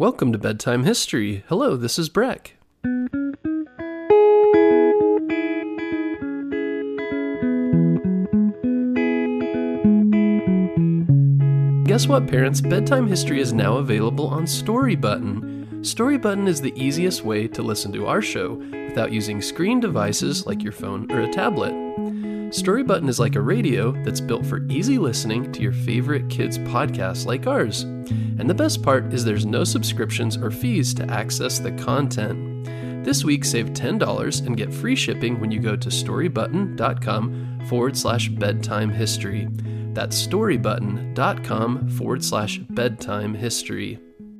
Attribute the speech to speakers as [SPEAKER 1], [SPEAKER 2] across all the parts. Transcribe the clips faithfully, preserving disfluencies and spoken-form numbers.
[SPEAKER 1] Welcome to Bedtime History. Hello, this is Breck. Guess what, parents? Bedtime History is now available on Storybutton. Storybutton is the easiest way to listen to our show without using screen devices like your phone or a tablet. Storybutton is like a radio that's built for easy listening to your favorite kids' podcasts like ours. And the best part is there's no subscriptions or fees to access the content. This week, save ten dollars and get free shipping when you go to storybutton.com forward slash bedtime history. That's storybutton.com forward slash bedtime history.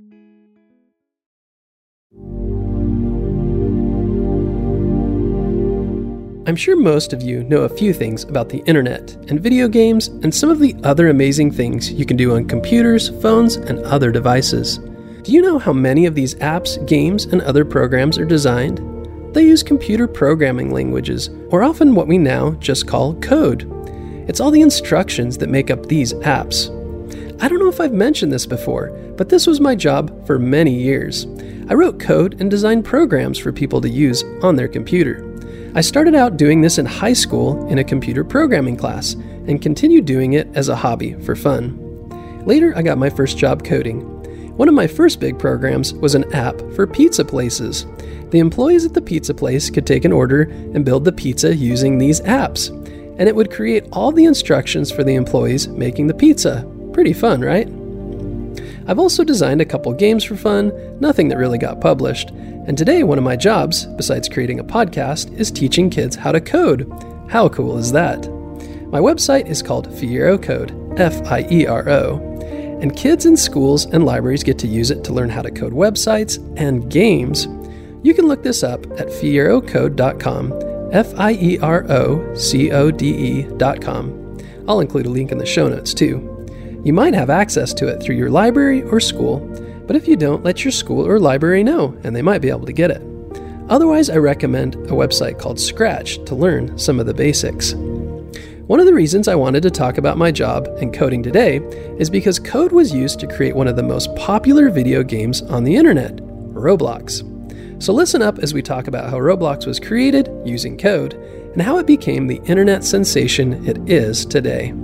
[SPEAKER 1] I'm sure most of you know a few things about the internet and video games and some of the other amazing things you can do on computers, phones, and other devices. Do you know how many of these apps, games, and other programs are designed? They use computer programming languages, or often what we now just call code. It's all the instructions that make up these apps. I don't know if I've mentioned this before, but this was my job for many years. I wrote code and designed programs for people to use on their computer. I started out doing this in high school in a computer programming class and continued doing it as a hobby for fun. Later, I got my first job coding. One of my first big programs was an app for pizza places. The employees at the pizza place could take an order and build the pizza using these apps, and it would create all the instructions for the employees making the pizza. Pretty fun, right? I've also designed a couple games for fun, nothing that really got published. And today, one of my jobs, besides creating a podcast, is teaching kids how to code. How cool is that? My website is called Fiero Code, F I E R O. And kids in schools and libraries get to use it to learn how to code websites and games. You can look this up at fiero code dot com, F I E R O C O D E dot com. I'll include a link in the show notes too. You might have access to it through your library or school, but if you don't, let your school or library know, and they might be able to get it. Otherwise, I recommend a website called Scratch to learn some of the basics. One of the reasons I wanted to talk about my job and coding today is because code was used to create one of the most popular video games on the internet, Roblox. So listen up as we talk about how Roblox was created using code and how it became the internet sensation it is today.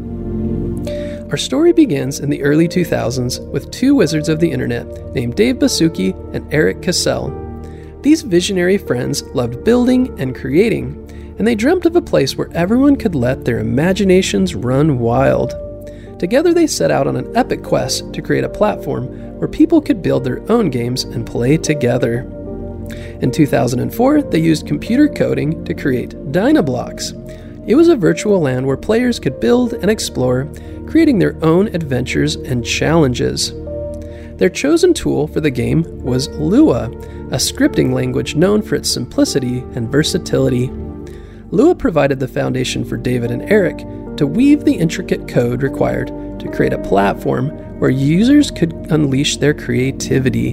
[SPEAKER 1] Our story begins in the early two thousands with two wizards of the internet named Dave Baszucki and Eric Cassell. These visionary friends loved building and creating, and they dreamt of a place where everyone could let their imaginations run wild. Together they set out on an epic quest to create a platform where people could build their own games and play together. In two thousand four, they used computer coding to create Dynablocks. It was a virtual land where players could build and explore, creating their own adventures and challenges. Their chosen tool for the game was Lua, a scripting language known for its simplicity and versatility. Lua provided the foundation for David and Eric to weave the intricate code required to create a platform where users could unleash their creativity.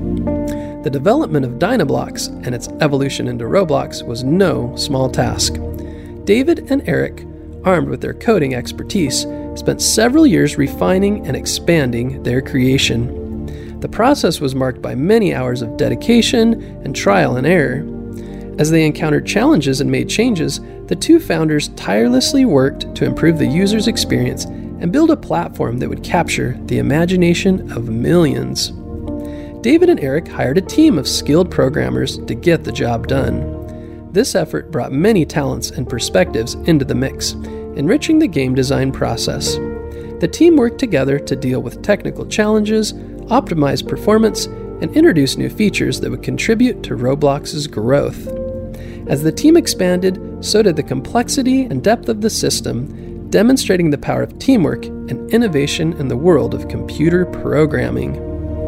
[SPEAKER 1] The development of Dynablocks and its evolution into Roblox was no small task. David and Eric, armed with their coding expertise, spent several years refining and expanding their creation. The process was marked by many hours of dedication and trial and error. As they encountered challenges and made changes, the two founders tirelessly worked to improve the user's experience and build a platform that would capture the imagination of millions. David and Eric hired a team of skilled programmers to get the job done. This effort brought many talents and perspectives into the mix, enriching the game design process. The team worked together to deal with technical challenges, optimize performance, and introduce new features that would contribute to Roblox's growth. As the team expanded, so did the complexity and depth of the system, demonstrating the power of teamwork and innovation in the world of computer programming.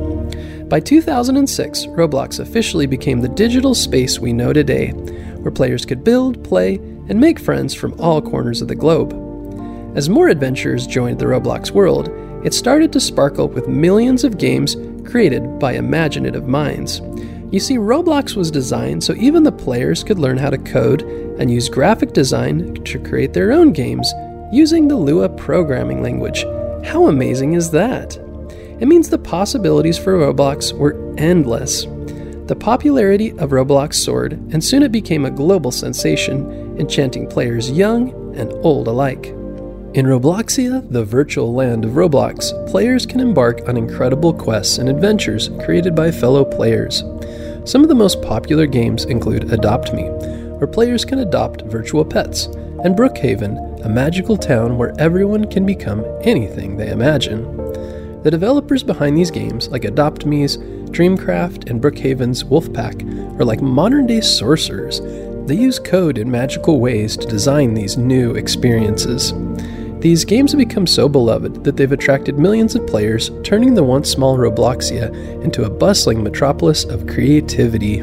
[SPEAKER 1] By two thousand six, Roblox officially became the digital space we know today, where players could build, play, and make friends from all corners of the globe. As more adventurers joined the Roblox world, it started to sparkle with millions of games created by imaginative minds. You see, Roblox was designed so even the players could learn how to code and use graphic design to create their own games using the Lua programming language. How amazing is that? It means the possibilities for Roblox were endless. The popularity of Roblox soared, and soon it became a global sensation, enchanting players young and old alike. In Robloxia, the virtual land of Roblox, players can embark on incredible quests and adventures created by fellow players. Some of the most popular games include Adopt Me, where players can adopt virtual pets, and Brookhaven, a magical town where everyone can become anything they imagine. The developers behind these games, like Adopt Me's, Dreamcraft, and Brookhaven's Wolfpack, are like modern-day sorcerers. They use code in magical ways to design these new experiences. These games have become so beloved that they've attracted millions of players, turning the once small Robloxia into a bustling metropolis of creativity.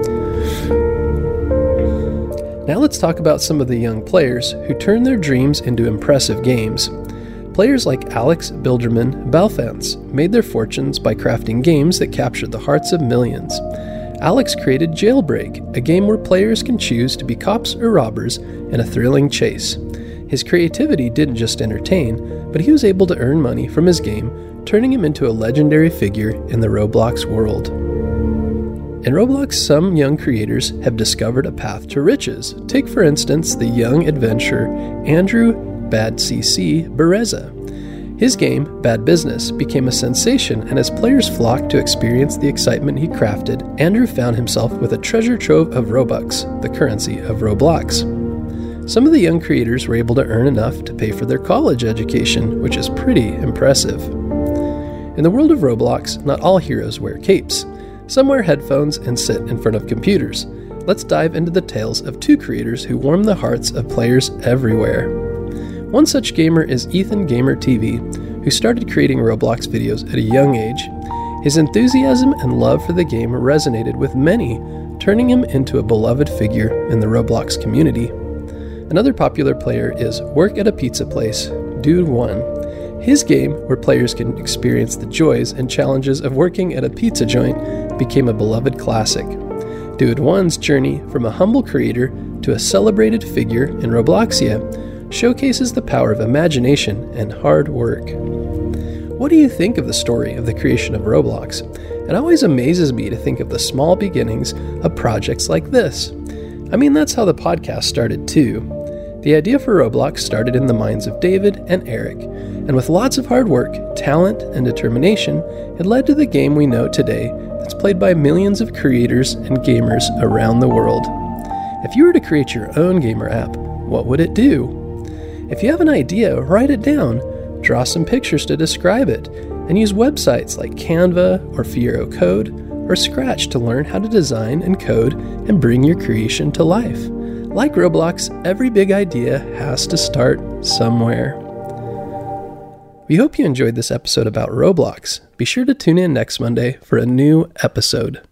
[SPEAKER 1] Now let's talk about some of the young players who turn their dreams into impressive games. Players like Alex Bilderman Balfans made their fortunes by crafting games that captured the hearts of millions. Alex created Jailbreak, a game where players can choose to be cops or robbers in a thrilling chase. His creativity didn't just entertain, but he was able to earn money from his game, turning him into a legendary figure in the Roblox world. In Roblox, some young creators have discovered a path to riches. Take, for instance, the young adventurer Andrew Bad C C Bereza. His game, Bad Business, became a sensation, and as players flocked to experience the excitement he crafted, Andrew found himself with a treasure trove of Robux, the currency of Roblox. Some of the young creators were able to earn enough to pay for their college education, which is pretty impressive. In the world of Roblox, not all heroes wear capes. Some wear headphones and sit in front of computers. Let's dive into the tales of two creators who warm the hearts of players everywhere. One such gamer is Ethan Gamer T V, who started creating Roblox videos at a young age. His enthusiasm and love for the game resonated with many, turning him into a beloved figure in the Roblox community. Another popular player is Work at a Pizza Place, Dude One. His game, where players can experience the joys and challenges of working at a pizza joint, became a beloved classic. Dude One's journey from a humble creator to a celebrated figure in Robloxia showcases the power of imagination and hard work. What do you think of the story of the creation of Roblox? It always amazes me to think of the small beginnings of projects like this. I mean, that's how the podcast started too. The idea for Roblox started in the minds of David and Eric, and with lots of hard work, talent, and determination, it led to the game we know today that's played by millions of creators and gamers around the world. If you were to create your own gamer app, what would it do? If you have an idea, write it down, draw some pictures to describe it, and use websites like Canva or Fiero Code or Scratch to learn how to design and code and bring your creation to life. Like Roblox, every big idea has to start somewhere. We hope you enjoyed this episode about Roblox. Be sure to tune in next Monday for a new episode.